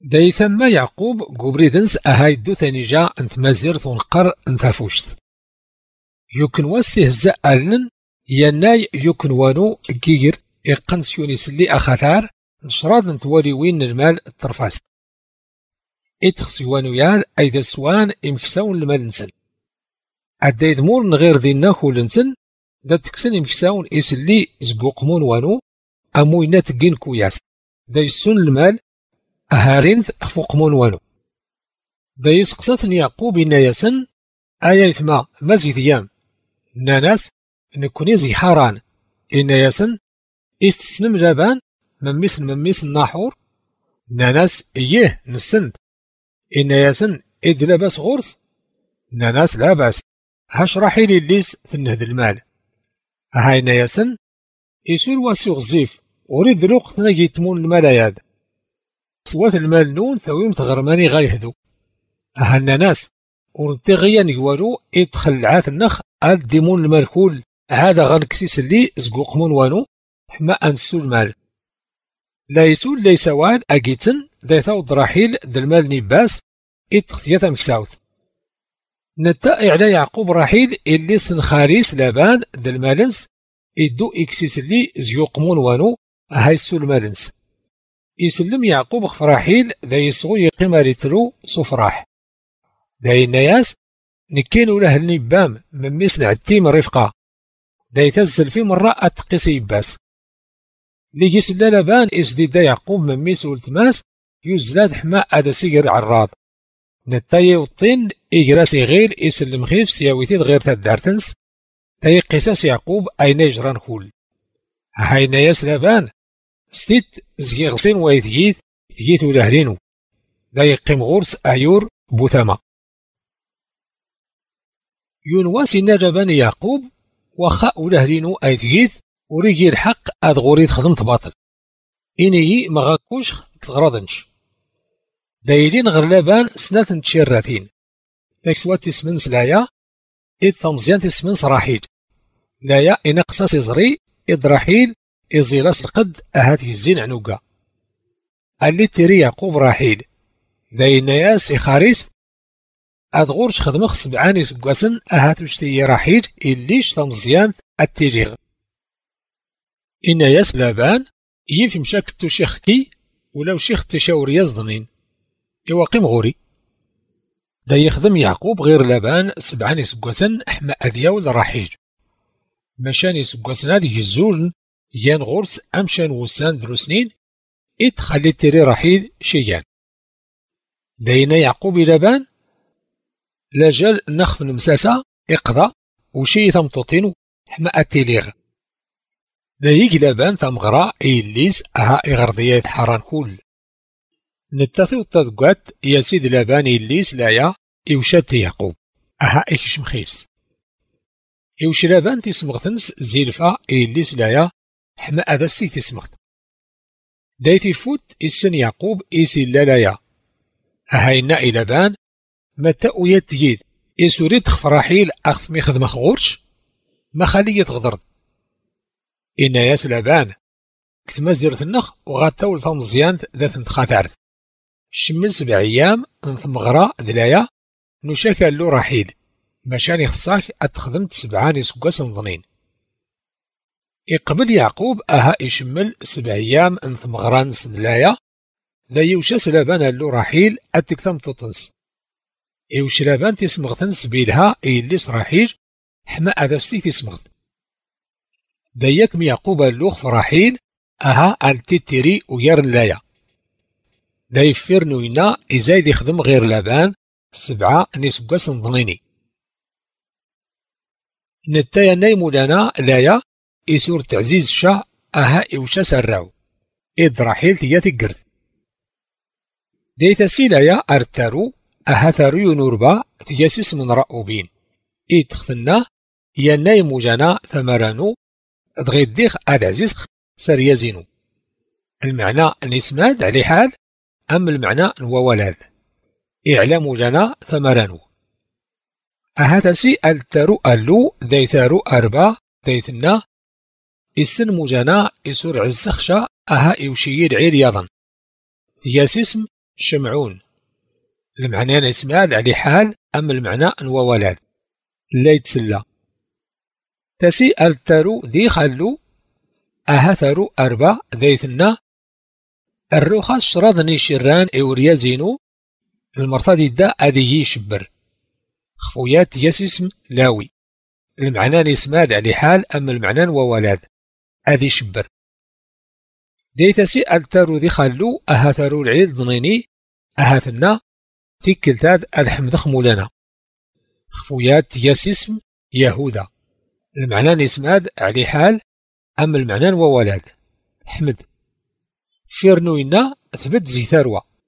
داي ثم يعقوب قبريدنس أهايدو ثانيجا انت مازير ثنقر انت فوشت يمكن واسيه الزألن يناي يمكن وانو كير يقنسيونيس اللي أخثار نشراد نتوالي وين المال الترفاس إتخسيوانو يال أيدا سوان إمكساون المال نسن أدايد مور نغير ذينا خولنسن دا تكسن إمكساون إسلي زقوقمون وانو أموينات جين كوياس دا يسون المال أهارينث فوقمون وانو دا يسقساتن يعقوب إنا يسن آية ثما مزيد يام ناناس نكوني زي حاران إنا يسن استسنم جابان مميس الناحور ناناس إيه نسند إنا يسن إذ لاباس غورس ناناس لاباس هاش راحي لي الليس تنهد المال هاينا يسن يسول واسي غزيف وريد الوقت نجي تمون الملاياد سوات المال نون ثويم تغرماني غايهدو هانا ناس ورنتغيا نقوالو يدخل عاث النخ آل ديمون المال كول هذا غنكسيس اللي زقوقمون وانو حما أنسو المال لا يسول ليس وان أجيتن ذا ثوض راحيل ذا المال نباس إتختياتا مكساوث نتا على يعقوب راحيل اللي سنخاريس لابان ذا المالنس إدو إكسيس اللي زيوقمون وانو هايسو المالنس يسلم يعقوب خفراحيل ذا يسغو يقيم ريتلو صفراح ذا الناس نكينو له النبام مميس نعتيم الرفقة ذا يتزل في مرة أتقيس يباس لي يسلا لبان إسدي دا يعقوب مميس والتماس يزلاد حماء هذا سيجر عراض نتاي والطين إجراسي غير يسلم خيف سياويتيد غير تدارتنس تاي قصاص يعقوب أين يجران خول هاي ناس لبان ستيت زي غسين ويتجيث تجيث ولهلينو دا يقيم غورس أيور بوثما ينواسي نجبان يعقوب وخاء ولهلينو أيتجيث وريجي الحق أد غوريد خدمت باطل إني مغاكوش تغرضنش دايرين غرلابان سنة تشيراتين تكسوات تسمن سلايا إذ ثمزيان تسمن صراحيل لايا إن قصاص يزري إذ راحيل إزيلاس القد أهات يزين عنوقا اللي تيري يعقوب راحيل ذاي الناس إخاريس أدغورش خدمخ سبعاني سبقاسن أهات وشتي راحيل إليش ثمزيان التيريغ إن ياس لابان يفي مشاكتو شيخكي ولو شيخ تشاور يزدنين يواقيم غوري دا يخدم يعقوب غير لابان سبعاني سبقاسن أحمى أذياول راحيل مشاني سبقاسن هذه الزول يان غورس أمشان وسان دروسنين إتخلي تيري رحيل شيان داينا يعقوب لابان لاجال نخف المساسة إقضى وشي ثمطوطين حما أتيليغ دايق لابان ثمغرا إيليس أها إغرضيات حران كول نتاثي التذقات يا سيد لابان إيليس لايا إوشات يعقوب أها إكش مخيفس إوش لابان تسمغثنس زيلفا إيليس لايا حما هذا السي تسمغت دايتي فوت السن يعقوب إيسي لالايا هاينا إلى بان متى ويتجيد إسوريد خفراحيل أخف ميخذ مخغورش ما خليه تغضرد إنا ياس لابان كتما زيرت النخ وغاتاول ثمزيان ذات نتخاثارث شمل 7 أيام نثمغرا ذلايا نشاكا لو راحيل مشاني خصاك أتخدمت 7 سكاس نظنين يقبل يعقوب أها يشمل 7 أيام نثمغران سدلايا ذا يوشاس لابان اللو راحيل أتكثم تطنس يوش لابان تسمغتنس بيلها إيليس راحيل حما أذاستي تسمغت ذا يكم يعقوب اللوخ فراحيل أها التتري ويرن لايا ذا يفير نوينا إزايد يخدم غير لابان 7 نسقاس نظنيني نتايا نايمو لنا لايا إسور تعزيز شا أها إوشا سراو إذ راحيل تياتي قرد ديتا سيلايا أرتارو أها ثاريو نوربا تياسيس من رأوبين إذ تخثنا ياناي موجانا ثمرانو دغيد ديخ أد عزيز سريازينو المعنى نسماد علي حال أم المعنى نووالاد إعلام موجانا ثمرانو أها تسي التارو ألو ذي ثارو أربا ذيثنا السن موجانا يسور عزخشا أها يوشيير عرياضا ياسيسم شمعون. المعنى نسماد على حال أم المعنى وولاد لا يتسلى. تسي الترو ذي خلو أهثرو أربع ذيثنا الروخة شراضني شران إوريا زينو المرتضي دا أذي يشبر خفويات يسسم لاوي. المعنى نسماد على حال أم المعنى وولاد أذي شبر. ديتسي الترو ذي خلو أهثرو العيد ضنيني أهثنا تيكلتاد أذحمد خمولنا خفويات يسسم يهودا. المعنى نسماد على حال أم المعنى وولاد حمد. فيرنوينا ثبت زي ثروة